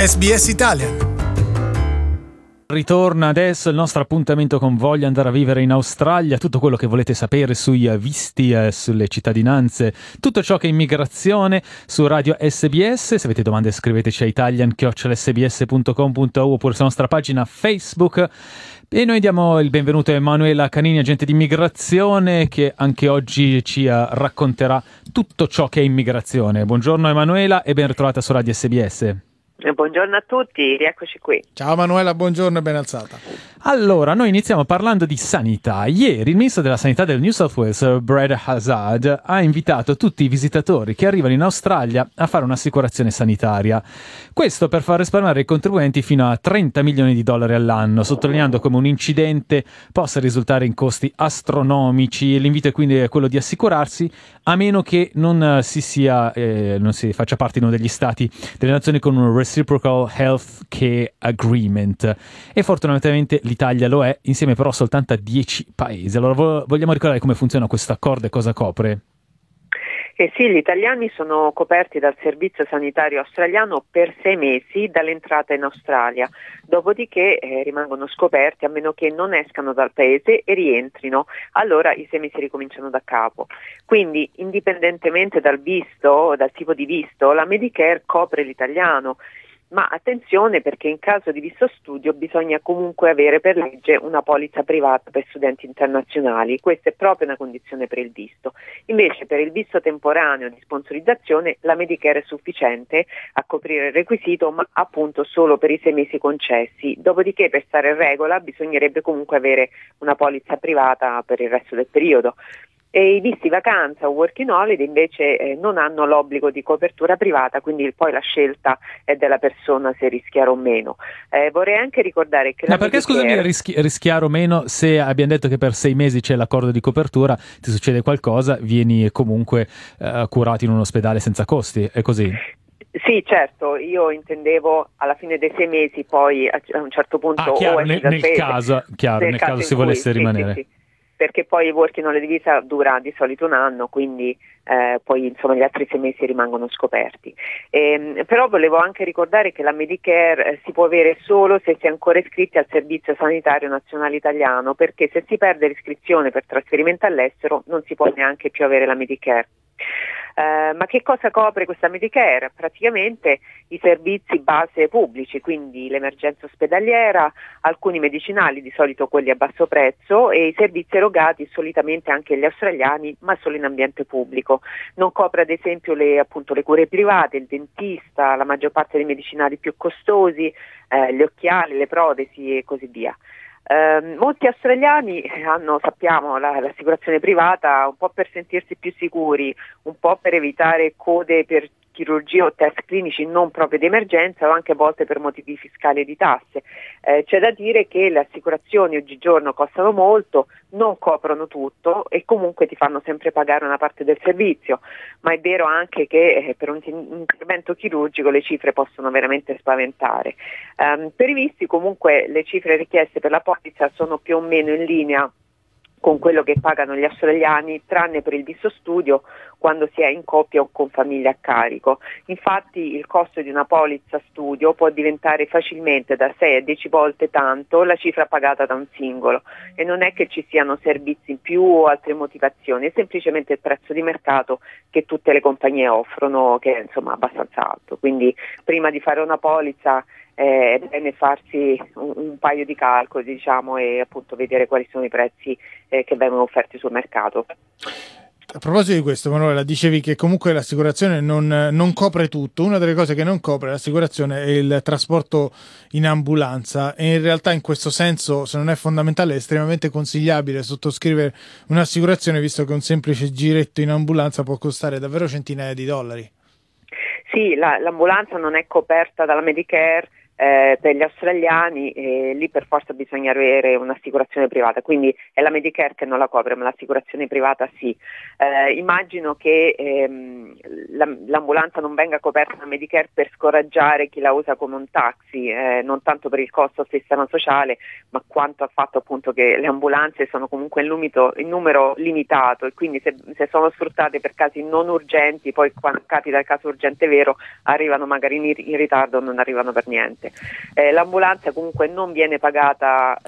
SBS Italian. Ritorna adesso il nostro appuntamento con Voglio andare a vivere in Australia, tutto quello che volete sapere sui visti, sulle cittadinanze, tutto ciò che è immigrazione su Radio SBS. Se avete domande scriveteci a italian@sbs.com.au oppure sulla nostra pagina Facebook. E noi diamo il benvenuto a Emanuela Canini, agente di immigrazione, che anche oggi ci racconterà tutto ciò che è immigrazione. Buongiorno Emanuela e ben ritrovata su Radio SBS. Buongiorno a tutti, rieccoci qui. Ciao Manuela, buongiorno e ben alzata. Allora, noi iniziamo parlando di sanità. Ieri il ministro della sanità del New South Wales, Brad Hazzard, ha invitato tutti i visitatori che arrivano in Australia a fare un'assicurazione sanitaria. Questo per far risparmiare i contribuenti fino a $30 milioni all'anno, sottolineando come un incidente possa risultare in costi astronomici. L'invito è quindi quello di assicurarsi, a meno che non si faccia parte in uno degli stati delle nazioni con un Reciprocal Health Care Agreement. E fortunatamente l'Italia lo è, insieme però soltanto a 10 paesi. Allora vogliamo ricordare come funziona questo accordo e cosa copre? Sì, gli italiani sono coperti dal servizio sanitario australiano per 6 mesi dall'entrata in Australia, dopodiché rimangono scoperti a meno che non escano dal paese e rientrino, allora i 6 mesi ricominciano da capo. Quindi indipendentemente dal tipo di visto, la Medicare copre l'italiano. Ma attenzione, perché in caso di visto studio bisogna comunque avere per legge una polizza privata per studenti internazionali. Questa è proprio una condizione per il visto. Invece per il visto temporaneo di sponsorizzazione la Medicare è sufficiente a coprire il requisito, ma appunto solo per i 6 mesi concessi. Dopodiché per stare in regola bisognerebbe comunque avere una polizza privata per il resto del periodo. E i visti vacanza o working holiday invece non hanno l'obbligo di copertura privata, quindi poi la scelta è della persona se rischiare o meno. Vorrei anche ricordare che perché scusami, rischiare o meno, se abbiamo detto che per 6 mesi c'è l'accordo di copertura, ti succede qualcosa, vieni comunque curato in un ospedale senza costi, è così? Sì, certo, io intendevo alla fine dei 6 mesi, poi a un certo punto chiaro, nel caso si volesse rimanere. Sì. Perché poi il working holiday visa dura di solito un anno, quindi poi insomma gli altri 6 mesi rimangono scoperti. Però volevo anche ricordare che la Medicare si può avere solo se si è ancora iscritti al Servizio Sanitario Nazionale Italiano, perché se si perde l'iscrizione per trasferimento all'estero non si può neanche più avere la Medicare. Ma che cosa copre questa Medicare? Praticamente i servizi base pubblici, quindi l'emergenza ospedaliera, alcuni medicinali, di solito quelli a basso prezzo, e i servizi erogati solitamente anche agli australiani, ma solo in ambiente pubblico. Non copre ad esempio le cure private, il dentista, la maggior parte dei medicinali più costosi, gli occhiali, le protesi e così via. Molti australiani hanno, sappiamo, l'assicurazione privata un po' per sentirsi più sicuri, un po' per evitare code per chirurgia o test clinici non proprio di emergenza, o anche a volte per motivi fiscali e di tasse. C'è da dire che le assicurazioni oggigiorno costano molto, non coprono tutto e comunque ti fanno sempre pagare una parte del servizio, ma è vero anche che per un intervento chirurgico le cifre possono veramente spaventare. Per i visti comunque le cifre richieste per la polizza sono più o meno in linea con quello che pagano gli australiani, tranne per il visto studio quando si è in coppia o con famiglia a carico. Infatti il costo di una polizza studio può diventare facilmente da 6 a 10 volte tanto la cifra pagata da un singolo, e non è che ci siano servizi in più o altre motivazioni, è semplicemente il prezzo di mercato che tutte le compagnie offrono, che è insomma abbastanza alto. Quindi prima di fare una polizza è bene farsi un paio di calcoli, diciamo, e appunto vedere quali sono i prezzi che vengono offerti sul mercato. A proposito di questo, Manuela, dicevi che comunque l'assicurazione non copre tutto. Una delle cose che non copre l'assicurazione è il trasporto in ambulanza, e in realtà in questo senso, se non è fondamentale, è estremamente consigliabile sottoscrivere un'assicurazione, visto che un semplice giretto in ambulanza può costare davvero centinaia di dollari. Sì, l'ambulanza non è coperta dalla Medicare per gli australiani lì per forza bisogna avere un'assicurazione privata, quindi è la Medicare che non la copre, ma l'assicurazione privata sì. Immagino che l'ambulanza non venga coperta da Medicare per scoraggiare chi la usa come un taxi, non tanto per il costo al sistema sociale, ma quanto al fatto appunto che le ambulanze sono comunque in numero limitato, e quindi se sono sfruttate per casi non urgenti, poi quando capita il caso urgente vero arrivano magari in ritardo o non arrivano per niente. L'ambulanza comunque non viene pagata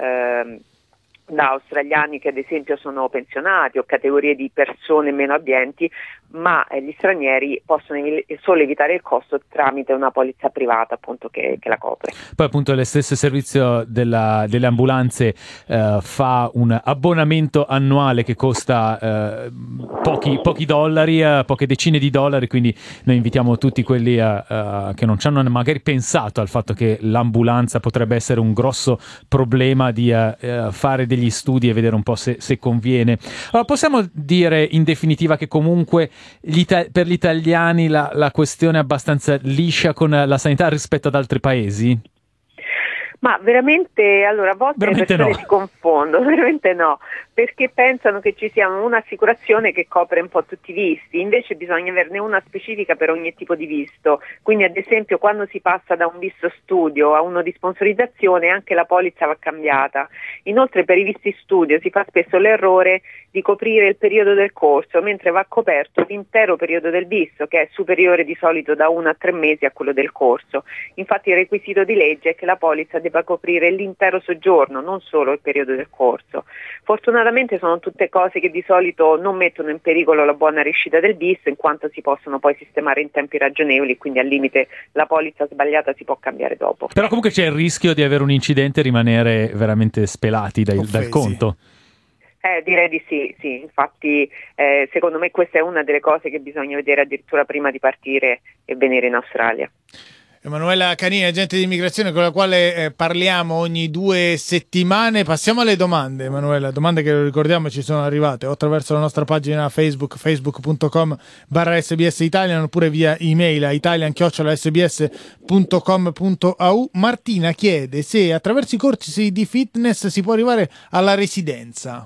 da australiani che ad esempio sono pensionati o categorie di persone meno abbienti, ma gli stranieri possono solo evitare il costo tramite una polizza privata appunto che la copre. Poi appunto lo stesso servizio delle ambulanze fa un abbonamento annuale che costa pochi dollari, poche decine di dollari, quindi noi invitiamo tutti quelli che non ci hanno magari pensato al fatto che l'ambulanza potrebbe essere un grosso problema, di fare degli studi e vedere un po' se conviene. Allora, possiamo dire in definitiva che comunque per gli italiani la questione è abbastanza liscia con la sanità rispetto ad altri paesi? Ma veramente, allora a volte le persone si confondono, veramente no, perché pensano che ci sia un'assicurazione che copre un po' tutti i visti, invece bisogna averne una specifica per ogni tipo di visto, quindi ad esempio quando si passa da un visto studio a uno di sponsorizzazione anche la polizza va cambiata. Inoltre per i visti studio si fa spesso l'errore di coprire il periodo del corso, mentre va coperto l'intero periodo del visto, che è superiore di solito da 1 a 3 mesi a quello del corso. Infatti il requisito di legge è che la polizza debba coprire l'intero soggiorno, non solo il periodo del corso. Fortunatamente sono tutte cose che di solito non mettono in pericolo la buona riuscita del visto, in quanto si possono poi sistemare in tempi ragionevoli, quindi al limite la polizza sbagliata si può cambiare dopo. Però comunque c'è il rischio di avere un incidente e rimanere veramente spelati dal conto. Direi di sì, infatti secondo me questa è una delle cose che bisogna vedere addirittura prima di partire e venire in Australia. Emanuela Canini, agente di immigrazione con la quale parliamo ogni 2 settimane. Passiamo alle domande, Emanuela, domande che ricordiamo ci sono arrivate o attraverso la nostra pagina Facebook, facebook.com/SBS Italian, oppure via email a italian@sbs.com.au. Martina chiede se attraverso i corsi di fitness si può arrivare alla residenza.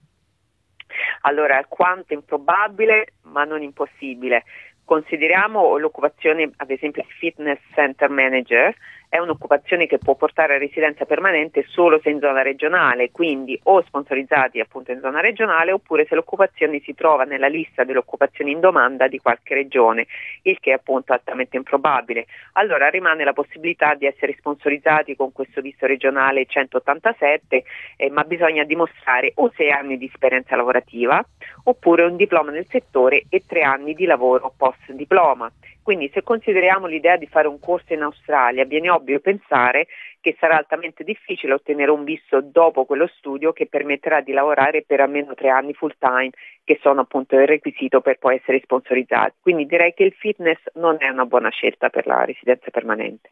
Allora, alquanto improbabile, ma non impossibile. Consideriamo l'occupazione, ad esempio il fitness center manager, è un'occupazione che può portare a residenza permanente solo se in zona regionale, quindi o sponsorizzati appunto in zona regionale, oppure se l'occupazione si trova nella lista delle occupazioni in domanda di qualche regione, il che è appunto altamente improbabile. Allora rimane la possibilità di essere sponsorizzati con questo visto regionale 187, ma bisogna dimostrare o 6 anni di esperienza lavorativa, oppure un diploma nel settore e 3 anni di lavoro post diploma. Quindi se consideriamo l'idea di fare un corso in Australia, viene ovvio pensare che sarà altamente difficile ottenere un visto dopo quello studio che permetterà di lavorare per almeno 3 anni full time, che sono appunto il requisito per poi essere sponsorizzati. Quindi direi che il fitness non è una buona scelta per la residenza permanente.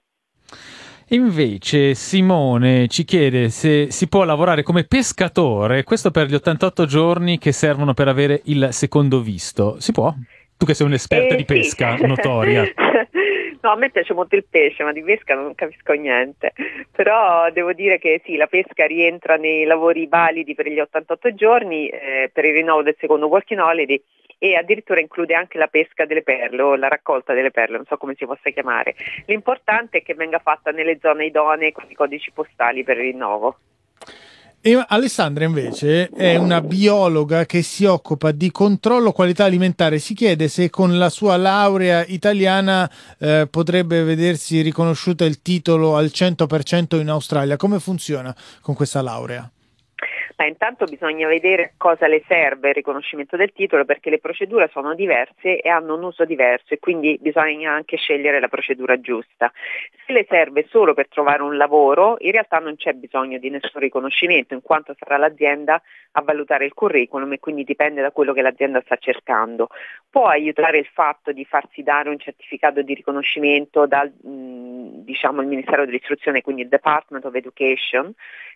Invece Simone ci chiede se si può lavorare come pescatore, questo per gli 88 giorni che servono per avere il secondo visto. Si può? Tu che sei un'esperta di pesca, sì. Notoria. No, a me piace molto il pesce, ma di pesca non capisco niente. Però devo dire che sì, la pesca rientra nei lavori validi per gli 88 giorni, per il rinnovo del secondo working holiday, e addirittura include anche la pesca delle perle o la raccolta delle perle, non so come si possa chiamare. L'importante è che venga fatta nelle zone idonee con i codici postali per il rinnovo. E Alessandra invece è una biologa che si occupa di controllo qualità alimentare. Si chiede se con la sua laurea italiana potrebbe vedersi riconosciuto il titolo al 100% in Australia. Come funziona con questa laurea? Intanto bisogna vedere cosa le serve il riconoscimento del titolo, perché le procedure sono diverse e hanno un uso diverso, e quindi bisogna anche scegliere la procedura giusta. Se le serve solo per trovare un lavoro, in realtà non c'è bisogno di nessun riconoscimento, in quanto sarà l'azienda a valutare il curriculum e quindi dipende da quello che l'azienda sta cercando. Può aiutare il fatto di farsi dare un certificato di riconoscimento dal il Ministero dell'Istruzione, quindi il Department of Education,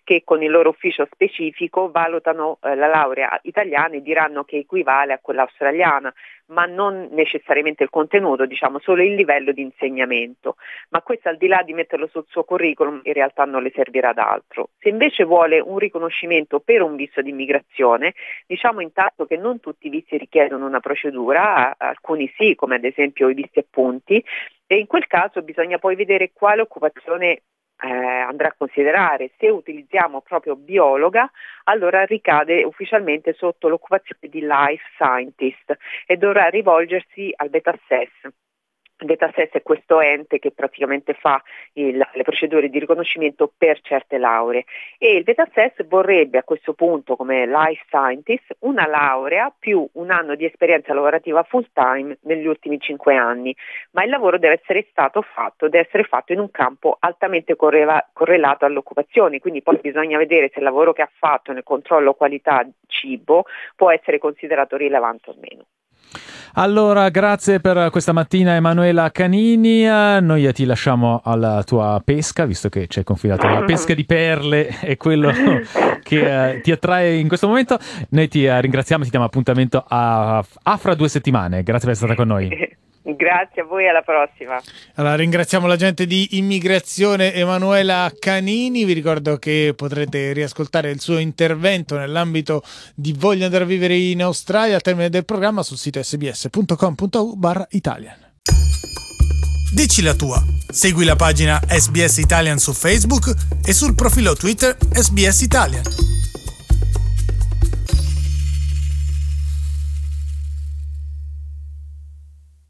che con il loro ufficio specifico valutano la laurea italiana e diranno che equivale a quella australiana, ma non necessariamente il contenuto, diciamo solo il livello di insegnamento. Ma questo, al di là di metterlo sul suo curriculum, in realtà non le servirà ad altro. Se invece vuole un riconoscimento per un visto di immigrazione, diciamo intanto che non tutti i visti richiedono una procedura, alcuni sì, come ad esempio i visti a punti, e in quel caso bisogna poi vedere quale occupazione andrà a considerare. Se utilizziamo proprio biologa, allora ricade ufficialmente sotto l'occupazione di life scientist e dovrà rivolgersi al BETASES. Il BETASES è questo ente che praticamente fa le procedure di riconoscimento per certe lauree, e il BETASES vorrebbe a questo punto, come life scientist, una laurea più un anno di esperienza lavorativa full time negli ultimi 5 anni, ma il lavoro deve essere fatto in un campo altamente correlato all'occupazione, quindi poi bisogna vedere se il lavoro che ha fatto nel controllo qualità cibo può essere considerato rilevante o meno. Allora, grazie per questa mattina Emanuela Canini, noi ti lasciamo alla tua pesca, visto che ci hai confidato la pesca di perle è quello che ti attrae in questo momento. Noi ti ringraziamo e ti diamo appuntamento a fra 2 settimane. Grazie per essere stata con noi. Grazie a voi, alla prossima. Allora, ringraziamo la gente di Immigrazione Emanuela Canini. Vi ricordo che potrete riascoltare il suo intervento nell'ambito di Voglio andare a vivere in Australia al termine del programma sul sito sbs.com.au/Italian. Dici la tua. Segui la pagina SBS Italian su Facebook e sul profilo Twitter SBS Italian.